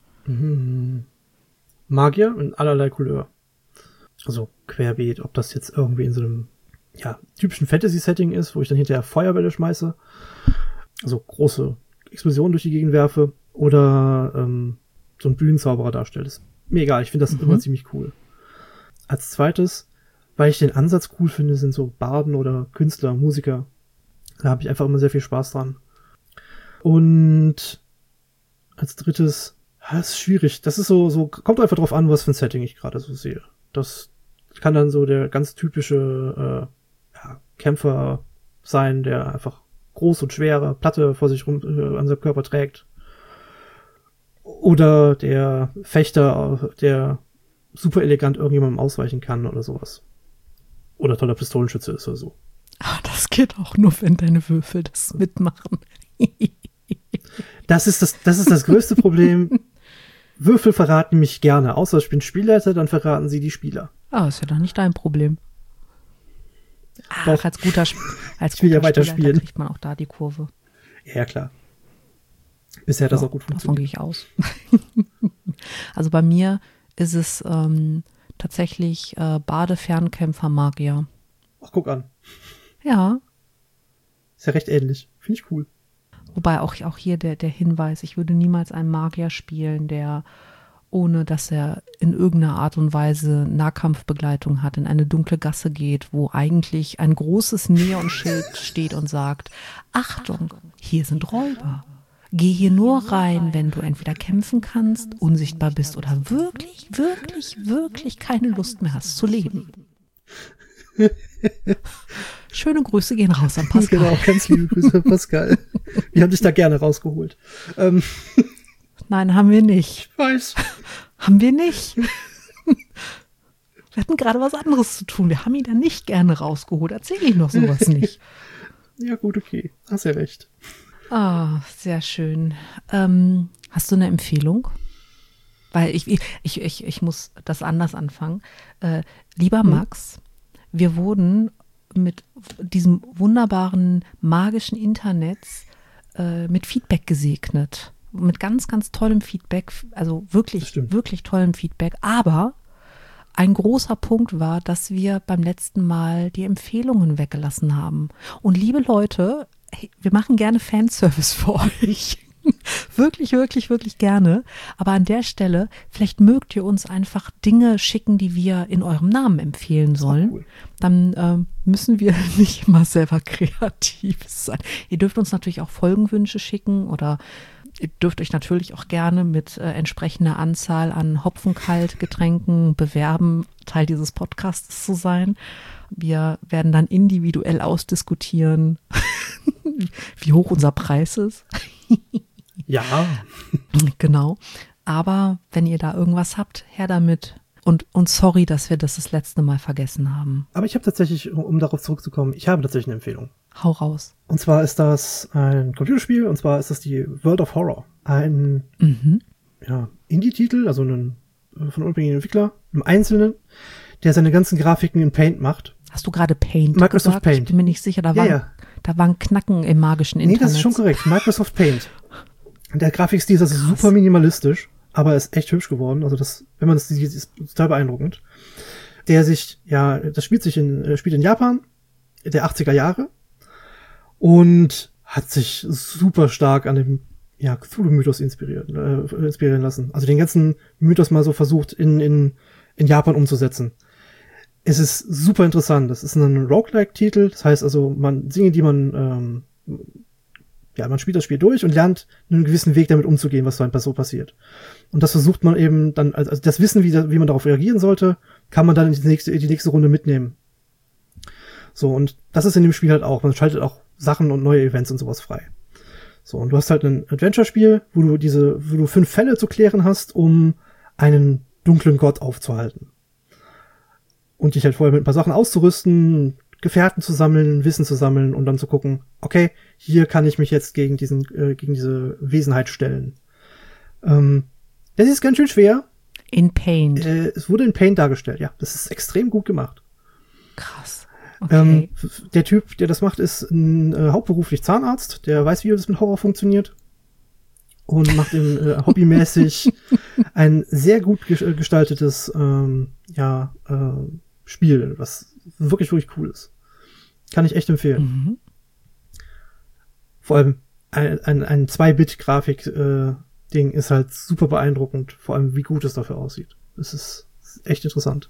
B: Magier in allerlei Couleur. Also querbeet, ob das jetzt irgendwie in so einem ja, typischen Fantasy-Setting ist, wo ich dann hinterher Feuerbälle schmeiße, also große Explosionen durch die Gegend werfe, oder ähm, so ein Bühnenzauberer darstelle. Ist mir egal, ich finde das mhm. immer ziemlich cool. Als zweites, weil ich den Ansatz cool finde, sind so Barden oder Künstler, Musiker. Da habe ich einfach immer sehr viel Spaß dran. Und als drittes, das ist schwierig. Das ist so, so, kommt einfach drauf an, was für ein Setting ich gerade so sehe. Das kann dann so der ganz typische äh, ja, Kämpfer sein, der einfach groß und schwere Platte vor sich rum äh, an seinem Körper trägt. Oder der Fechter, der super elegant irgendjemandem ausweichen kann oder sowas. Oder toller Pistolenschütze ist oder so.
A: Aber das geht auch nur, wenn deine Würfel das mitmachen.
B: Das ist das, das ist das größte Problem. Würfel verraten mich gerne. Außer ich bin Spielleiter, dann verraten sie die Spieler.
A: Ah, ist ja doch nicht dein Problem. Ach, als guter, Sp- als
B: ich will
A: guter
B: ja weiter
A: Spieler
B: spielen.
A: kriegt man auch da die Kurve.
B: Ja, klar. Bisher hat das
A: Ja,
B: auch gut
A: davon gehe
B: funktioniert.
A: ich aus. Also bei mir ist es ähm, tatsächlich äh, Bade-Fernkämpfer Magier.
B: Ach, guck an.
A: Ja,
B: Ist ja recht ähnlich. Finde ich cool.
A: wobei auch, auch hier der, der Hinweis, ich würde niemals einen Magier spielen, der, ohne dass er in irgendeiner Art und Weise Nahkampfbegleitung hat, in eine dunkle Gasse geht, wo eigentlich ein großes Neonschild steht und sagt, Achtung, hier sind Räuber. Geh hier nur rein, wenn du entweder kämpfen kannst, unsichtbar bist oder wirklich, wirklich, wirklich keine Lust mehr hast zu leben. Schöne Grüße gehen raus an Pascal.
B: Genau, ganz liebe Grüße, Pascal. Wir haben dich da gerne rausgeholt. Ähm,
A: Nein, haben wir nicht.
B: ich weiß.
A: Haben wir nicht. Wir hatten gerade was anderes zu tun. Wir haben ihn da nicht gerne rausgeholt. Erzähle ich noch sowas nicht.
B: Ja, gut, okay. Hast ja recht.
A: Ah, sehr schön. Ähm, hast du eine Empfehlung? Weil ich, ich, ich, ich muss das anders anfangen. Äh, lieber Max, wir wurden mit diesem wunderbaren, magischen Internet äh, mit Feedback gesegnet. Mit ganz, ganz tollem Feedback. Also wirklich, wirklich tollem Feedback. Aber ein großer Punkt war, dass wir beim letzten Mal die Empfehlungen weggelassen haben. Und liebe Leute, hey, wir machen gerne Fanservice für euch. Wirklich, wirklich, wirklich gerne. Aber an der Stelle, vielleicht mögt ihr uns einfach Dinge schicken, die wir in eurem Namen empfehlen sollen. Cool. Dann ähm, müssen wir nicht immer selber kreativ sein. Ihr dürft uns natürlich auch Folgenwünsche schicken oder ihr dürft euch natürlich auch gerne mit äh, entsprechender Anzahl an Hopfenkaltgetränken bewerben, Teil dieses Podcasts zu sein. Wir werden dann individuell ausdiskutieren, wie hoch unser Preis ist.
B: Ja.
A: Genau. Aber wenn ihr da irgendwas habt, her damit. Und, und sorry, dass wir das das letzte Mal vergessen haben.
B: Aber ich habe tatsächlich, um darauf zurückzukommen, ich habe tatsächlich eine Empfehlung.
A: Hau raus.
B: Und zwar ist das ein Computerspiel, und zwar ist das die World of Horror. Ein
A: Mhm.
B: ja, Indie-Titel, also ein von unabhängigen Entwickler, einem Einzelnen, der seine ganzen Grafiken in Paint macht.
A: Hast du gerade Paint
B: Microsoft
A: gesagt?
B: Paint.
A: Ich bin mir nicht sicher, da
B: Ja,
A: waren,
B: ja.
A: da waren Knacken im magischen
B: Nee,
A: Internet.
B: das ist schon korrekt. Microsoft Paint. Der Grafikstil ist also
A: Krass.
B: super minimalistisch, aber ist echt hübsch geworden. Also das, wenn man das sieht, ist total beeindruckend. Der sich, ja, das spielt sich in, äh, spielt in Japan, der achtziger Jahre, und hat sich super stark an dem, ja, Cthulhu-Mythos inspiriert, äh, inspirieren lassen. Also den ganzen Mythos mal so versucht in, in, in Japan umzusetzen. Es ist super interessant. Das ist ein Roguelike-Titel. Das heißt also, man, Dinge, die man, ähm, ja, man spielt das Spiel durch und lernt einen gewissen Weg damit umzugehen, was so ein so passiert. Und das versucht man eben dann, also das Wissen, wie, wie man darauf reagieren sollte, kann man dann in die nächste, in die nächste Runde mitnehmen. So, und das ist in dem Spiel halt auch. Man schaltet auch Sachen und neue Events und sowas frei. So, und du hast halt ein Adventure-Spiel, wo du diese, wo du fünf Fälle zu klären hast, um einen dunklen Gott aufzuhalten. Und dich halt vorher mit ein paar Sachen auszurüsten, Gefährten zu sammeln, Wissen zu sammeln und dann zu gucken, okay, hier kann ich mich jetzt gegen diesen, äh, gegen diese Wesenheit stellen. Ähm, das ist ganz schön schwer.
A: In Paint.
B: Äh, es wurde in Paint dargestellt, ja. Das ist extrem gut gemacht.
A: Krass. Okay.
B: Ähm, der Typ, der das macht, ist ein, äh, hauptberuflich Zahnarzt, der weiß, wie das mit Horror funktioniert. Und macht im äh, hobbymäßig ein sehr gut ge- gestaltetes ähm, ja, äh, Spiel, was wirklich, wirklich cool ist. Kann ich echt empfehlen.
A: Mhm.
B: Vor allem ein, ein, ein zwei-Bit-Grafik-Ding äh, ist halt super beeindruckend, vor allem wie gut es dafür aussieht. Das ist, ist echt interessant.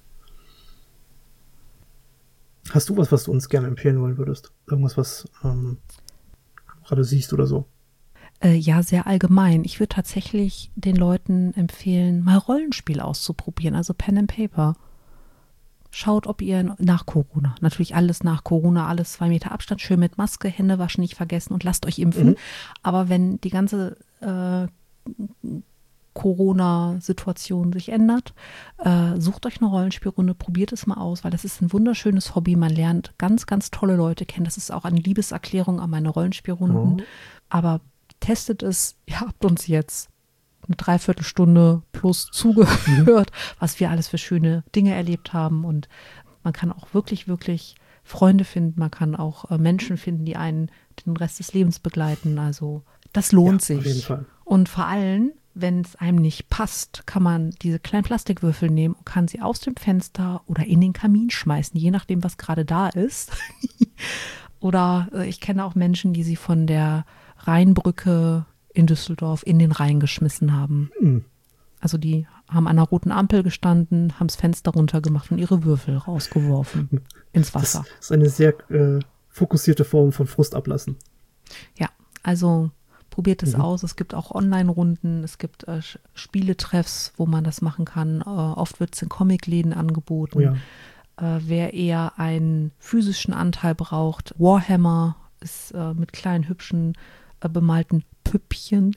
B: Hast du was, was du uns gerne empfehlen wollen würdest? Irgendwas, was ähm, du gerade siehst oder so?
A: Äh, ja, sehr allgemein. Ich würde tatsächlich den Leuten empfehlen, mal Rollenspiel auszuprobieren, also Pen and Paper. Schaut, ob ihr nach Corona, natürlich alles nach Corona, alles zwei Meter Abstand, schön mit Maske, Hände waschen nicht vergessen und lasst euch impfen. Mhm. Aber wenn die ganze äh, Corona-Situation sich ändert. Äh, sucht euch eine Rollenspielrunde, probiert es mal aus, weil das ist ein wunderschönes Hobby. Man lernt ganz, ganz tolle Leute kennen. Das ist auch eine Liebeserklärung an meine Rollenspielrunden. Oh. Aber testet es. Ihr habt uns jetzt eine Dreiviertelstunde plus zugehört, mhm. was wir alles für schöne Dinge erlebt haben. Und man kann auch wirklich, wirklich Freunde finden. Man kann auch äh, Menschen finden, die einen den Rest des Lebens begleiten. Also das lohnt ja, sich. Auf jeden Fall. Und vor allem, wenn es einem nicht passt, kann man diese kleinen Plastikwürfel nehmen und kann sie aus dem Fenster oder in den Kamin schmeißen, je nachdem, was gerade da ist. Oder äh, ich kenne auch Menschen, die sie von der Rheinbrücke in Düsseldorf in den Rhein geschmissen haben. Mhm. Also die haben an einer roten Ampel gestanden, haben das Fenster runtergemacht und ihre Würfel rausgeworfen ins Wasser.
B: Das ist eine sehr äh, fokussierte Form von Frust ablassen.
A: Ja, also probiert es mhm. aus. Es gibt auch Online-Runden, es gibt äh, Spieletreffs, wo man das machen kann. Äh, oft wird es in Comicläden angeboten.
B: Oh ja.
A: äh, wer eher einen physischen Anteil braucht, Warhammer ist äh, mit kleinen, hübschen, äh, bemalten Püppchen.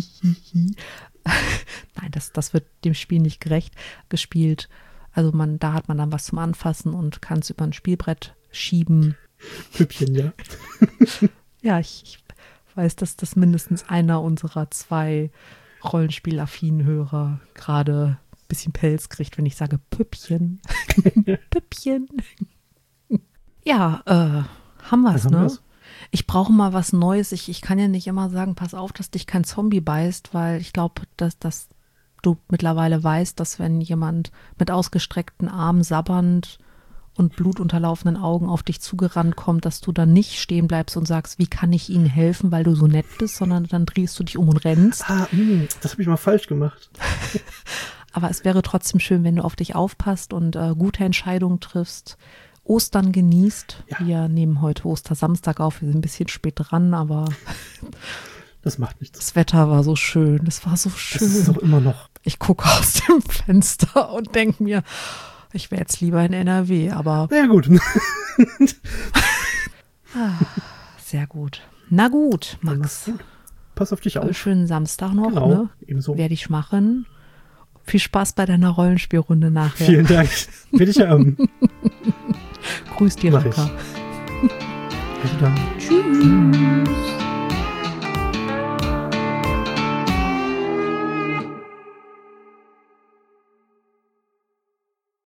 A: Nein, das, das wird dem Spiel nicht gerecht gespielt. Also man, da hat man dann was zum Anfassen und kann es über ein Spielbrett schieben.
B: Püppchen, ja.
A: Ja, ich, ich weiß, dass das mindestens einer unserer zwei rollenspielaffinen Hörer gerade ein bisschen Pelz kriegt, wenn ich sage Püppchen. Püppchen. Ja, äh, haben wir es, ne? Wir's? Ich brauche mal was Neues. Ich, ich kann ja nicht immer sagen, pass auf, dass dich kein Zombie beißt, weil ich glaube, dass, dass du mittlerweile weißt, dass wenn jemand mit ausgestreckten Armen sabbernd und blutunterlaufenden Augen auf dich zugerannt kommt, dass du dann nicht stehen bleibst und sagst, wie kann ich Ihnen helfen, weil du so nett bist, sondern dann drehst du dich um und rennst.
B: Ah, mh, das habe ich mal falsch gemacht.
A: Aber es wäre trotzdem schön, wenn du auf dich aufpasst und äh, gute Entscheidungen triffst, Ostern genießt. Ja. Wir nehmen heute Ostersamstag auf, wir sind ein bisschen spät dran, aber
B: das macht nichts.
A: Das Wetter war so schön, das war so schön. Das
B: ist doch immer noch.
A: Ich gucke aus dem Fenster und denke mir, ich wäre jetzt lieber in N R W, aber...
B: Na ja, gut.
A: ah, sehr gut. Na gut, Max.
B: Gut. Pass auf dich auf.
A: Schönen Samstag noch,
B: genau,
A: ne?
B: Ebenso.
A: Werde ich machen. Viel Spaß bei deiner Rollenspielrunde nachher.
B: Vielen Dank. Will ich haben.
A: Grüß dir, Raka.
B: Bis dann.
A: Tschüss.